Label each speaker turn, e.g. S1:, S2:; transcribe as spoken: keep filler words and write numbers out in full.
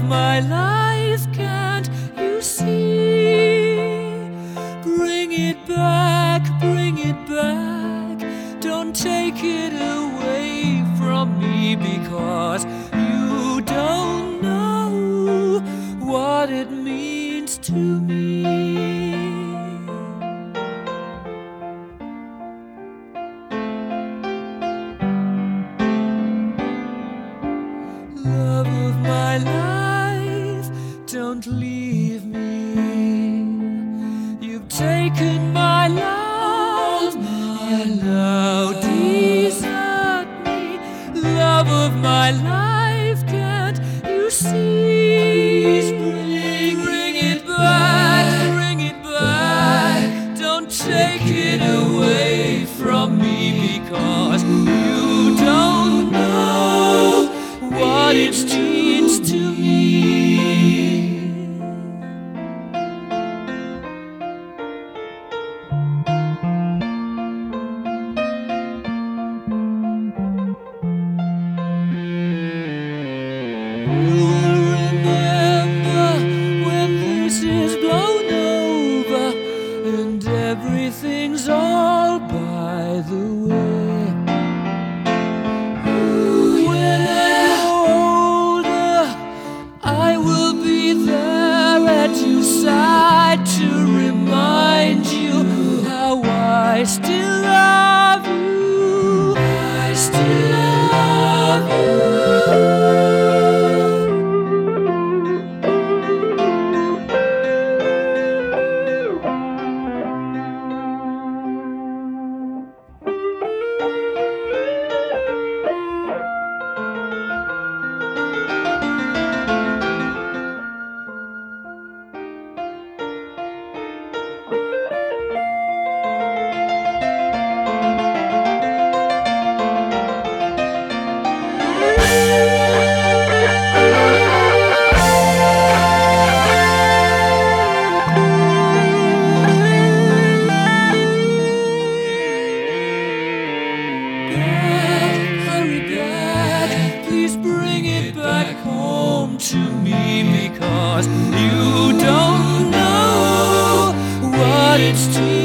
S1: my life, can't you see? Bring it back, bring it back. Don't take it away from me, because you don't know what it means to me. Love of my life, don't leave me. You've taken my love, and now desert me. Love of my life, can't you see? Bring, bring it back, bring it back. Don't take it away from me, because you don't know what it means to me. You will remember when this is blown over and everything's all by the way. When I'm older, I will be there at your side to remind you how I still love you. I still love you. To me, because you don't know what it's to